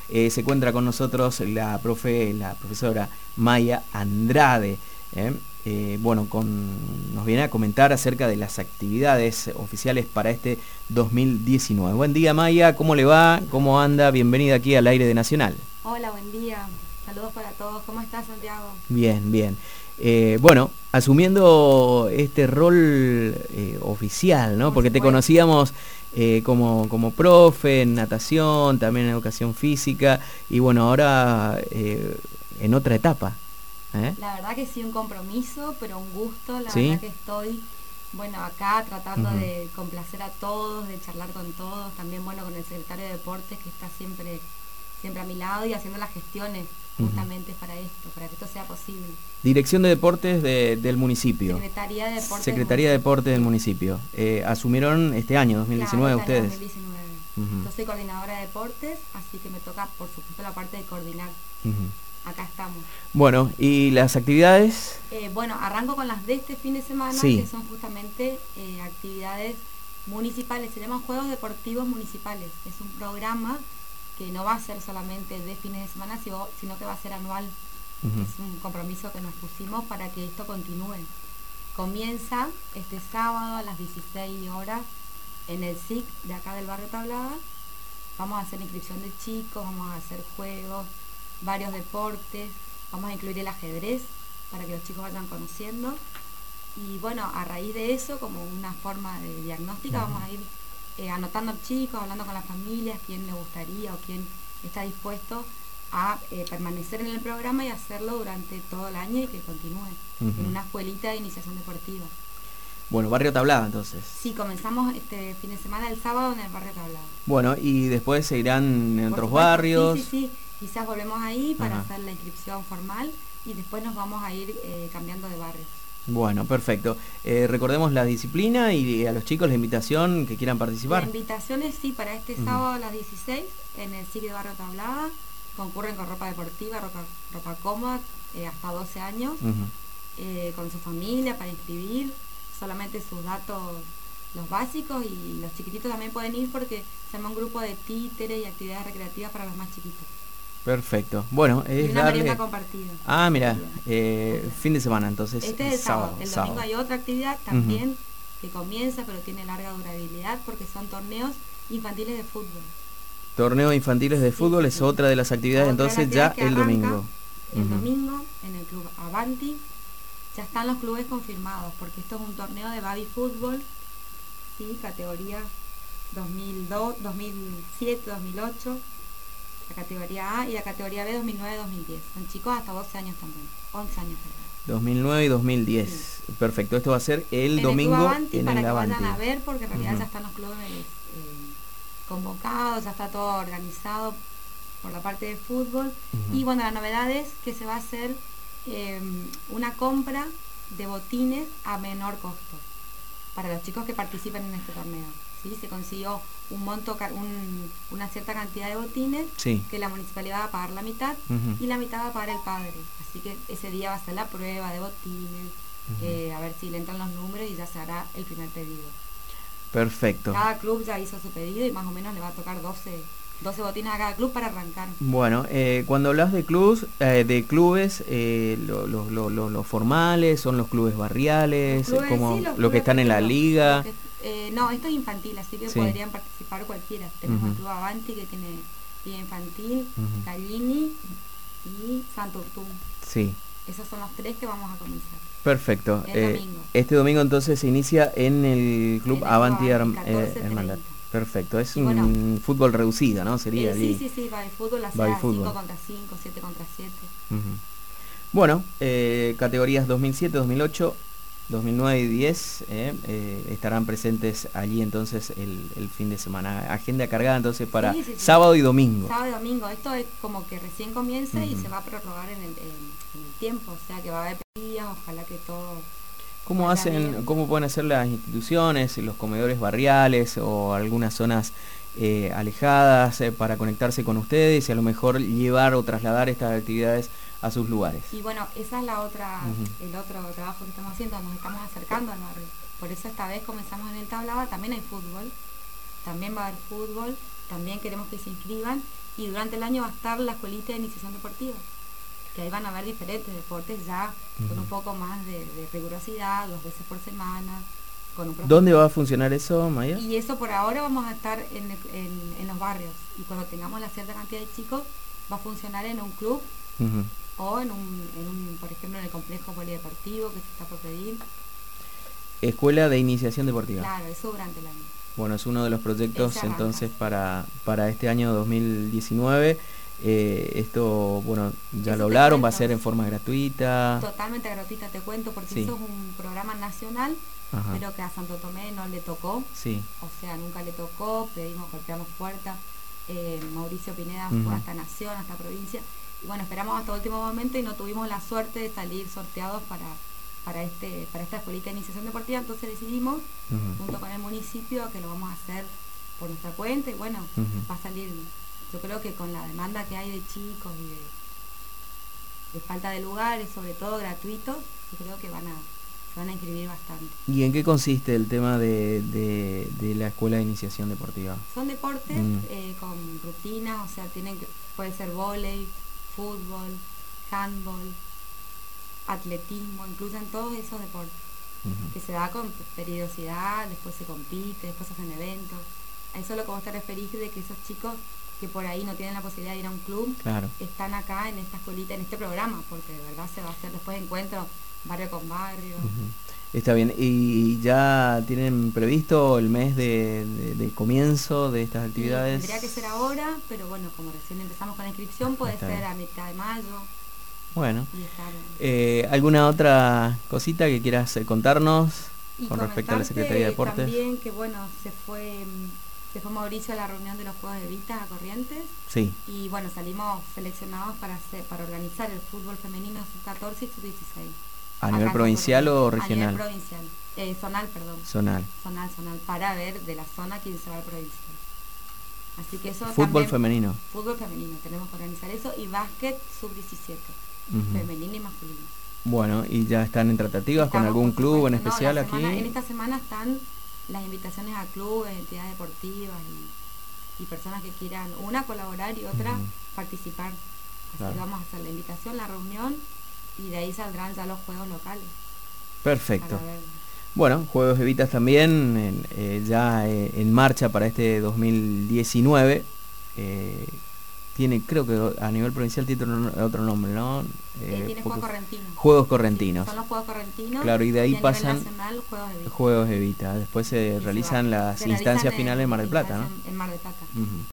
se encuentra con nosotros la profesora Maya Andrade. Nos viene a comentar acerca de las actividades oficiales para este 2019. Buen día, Maya, ¿cómo le va? ¿Cómo anda? Bienvenida aquí al aire de Nacional. Hola, buen día. Saludos para todos. ¿Cómo estás, Santiago? Bien, bien. Asumiendo este rol oficial, ¿no? Porque te conocíamos como profe en natación, también en educación física, y bueno, ahora en otra etapa. La verdad que sí, un compromiso, pero un gusto. ¿Sí? Verdad que estoy, acá tratando de complacer a todos, de charlar con todos. También, con el secretario de Deportes, que está siempre a mi lado y haciendo las gestiones justamente para que esto sea posible. Dirección de Deportes del municipio. Secretaría de Deportes del municipio. Asumieron este año, 2019, claro, ustedes. 2019. Yo soy coordinadora de deportes, así que me toca, por supuesto, la parte de coordinar. Acá estamos. Bueno, ¿y las actividades? Arranco con las de este fin de semana, sí, que son justamente actividades municipales. Se llaman Juegos Deportivos Municipales. Es un programa que no va a ser solamente de fines de semana, sino que va a ser anual. Es un compromiso que nos pusimos para que esto continúe. Comienza este sábado a las 16 horas en el SIC de acá del barrio Tablada. Vamos a hacer inscripción de chicos, vamos a hacer juegos, varios deportes, vamos a incluir el ajedrez para que los chicos vayan conociendo. Y a raíz de eso, como una forma de diagnóstica, vamos a ir anotando chicos, hablando con las familias, quién le gustaría o quién está dispuesto a permanecer en el programa y hacerlo durante todo el año y que continúe en una escuelita de iniciación deportiva. Bueno, barrio Tablada entonces. Sí, comenzamos este fin de semana el sábado en el barrio Tablada. Bueno, y después se irán en otros barrios. Sí, quizás volvemos ahí para hacer la inscripción formal y después nos vamos a ir cambiando de barrios. Bueno, perfecto. Recordemos la disciplina y a los chicos la invitación que quieran participar. La invitación es para este sábado a las 16 en el SIC de Barrio Tablada. Concurren con ropa deportiva, ropa cómoda, hasta 12 años, con su familia para inscribir, solamente sus datos, los básicos, y los chiquititos también pueden ir porque se llama un grupo de títeres y actividades recreativas para los más chiquitos. Perfecto. Bueno, es y una merienda compartida. Ah, mira, fin de semana entonces. Este es el sábado. El domingo hay otra actividad también que comienza, pero tiene larga durabilidad porque son torneos infantiles de fútbol. Torneos infantiles de fútbol es otra de las actividades, entonces ya el domingo. El domingo en el club Avanti ya están los clubes confirmados porque esto es un torneo de baby fútbol, ¿sí? Categoría 2002, 2007, 2008. La categoría A y la categoría B 2009-2010. Son chicos hasta 12 años también, 11 años. 2009 y 2010. Sí. Perfecto, esto va a ser el domingo Avanti, en para el que Avanti. Vayan a ver, porque en realidad ya están los clubes convocados, ya está todo organizado por la parte de fútbol. Y la novedad es que se va a hacer una compra de botines a menor costo para los chicos que participen en este torneo. ¿Sí? Se consiguió un monto, una cierta cantidad de botines, que la municipalidad va a pagar la mitad y la mitad va a pagar el padre. Así que ese día va a ser la prueba de botines, a ver si le entran los números y ya se hará el primer pedido. Perfecto. Cada club ya hizo su pedido y más o menos le va a tocar 12 botines a cada club para arrancar. Bueno, cuando hablas de clubes, los formales, son los clubes barriales, los clubes, como los los que están en la liga. No, esto es infantil, así que podrían participar cualquiera. Tenemos el Club Avanti, que tiene liga infantil, Callini y Santurtum. Sí. Esos son los 3 que vamos a comenzar. Perfecto. Domingo. Este domingo entonces se inicia en el Club Avanti Hermandad. Perfecto, es un fútbol reducido, ¿no? Sería sí, baby fútbol, la 5 contra 5, 7 contra 7. Bueno, categorías 2007, 2008, 2009 y 10 estarán presentes allí entonces el fin de semana. Agenda cargada entonces para sábado y domingo. Sábado y domingo, esto es como que recién comienza y se va a prorrogar en el tiempo, o sea que va a haber días, ojalá que todo... ¿Cómo pueden hacer las instituciones, los comedores barriales o algunas zonas alejadas para conectarse con ustedes y a lo mejor llevar o trasladar estas actividades a sus lugares? Y esa es la otra, el otro trabajo que estamos haciendo, nos estamos acercando al barrio. Por eso esta vez comenzamos en el Tablada, también hay fútbol, también va a haber fútbol, también queremos que se inscriban Y durante el año va a estar la escuelita de iniciación deportiva, que ahí van a haber diferentes deportes ya con un poco más de rigurosidad, 2 veces por semana, con un profesor. ¿Dónde va a funcionar eso, Maya? Y eso por ahora vamos a estar en los barrios, y cuando tengamos la cierta cantidad de chicos va a funcionar en un club o en un, por ejemplo, en el complejo polideportivo que se está por pedir. Escuela de iniciación deportiva. Claro, eso durante el año. Bueno, es uno de los proyectos entonces para este año 2019. Esto, bueno, ya eso lo hablaron, cuento, va a ser en forma gratuita. Totalmente gratuita, te cuento, porque Sí. eso es un programa nacional, Ajá. pero que a Santo Tomé no le tocó. Sí. O sea, nunca le tocó, pedimos, golpeamos puerta. Mauricio Pineda Ujú. fue hasta Nación, hasta provincia. Y bueno, esperamos hasta último momento y no tuvimos la suerte de salir sorteados para esta escuelita de iniciación deportiva, entonces decidimos, junto con el municipio, que lo vamos a hacer por nuestra cuenta, y bueno, va a salir, yo creo que con la demanda que hay de chicos y de falta de lugares, sobre todo gratuitos, yo creo que se van a inscribir bastante. ¿Y en qué consiste el tema de la escuela de iniciación deportiva? Son deportes con rutinas, o sea, puede ser vóley, fútbol, handball, atletismo, incluyen todos esos deportes, que se da con periodicidad, después se compite, después se hacen eventos. A eso es lo que vos te referís, de que esos chicos que por ahí no tienen la posibilidad de ir a un club, claro, están acá en esta escuelita, en este programa, porque de verdad se va a hacer después encuentros barrio con barrio. Está bien, ¿y ya tienen previsto el mes de comienzo de estas actividades? Tendría que ser ahora, pero bueno, como recién empezamos con la inscripción, puede Está ser bien. a mitad de mayo. Bueno, Y estar, ¿alguna otra cosita que quieras contarnos y con respecto a la Secretaría de Deportes? También que bueno, se fue Mauricio a la reunión de los Juegos de Vita a Corrientes. Sí. Y bueno, salimos seleccionados para organizar el fútbol femenino sub-14 y sub-16. ¿A nivel provincial o regional? A nivel provincial. Zonal, perdón. Zonal. Zonal, para ver de la zona quién se va al provincial. Así que eso Fútbol también, femenino. Fútbol femenino, tenemos que organizar eso. Y básquet sub-17, femenino y masculino. Bueno, ¿y ya están en tratativas con algún club en especial aquí? En esta semana están las invitaciones a clubes, entidades deportivas y personas que quieran, una colaborar y otra participar. Así Claro. que vamos a hacer la invitación, la reunión, y de ahí saldrán ya los juegos locales. Perfecto. Bueno, Juegos Evitas también ya en marcha para este 2019. Tiene, creo que a nivel provincial tiene otro nombre, ¿no? Tiene Juegos Correntinos. Juegos Correntinos. Son los Juegos Correntinos. Claro, y de ahí a pasan nivel nacional, Juegos Evita. Después se realizan las instancias finales en Mar del Plata, ¿no? En Mar del Plata.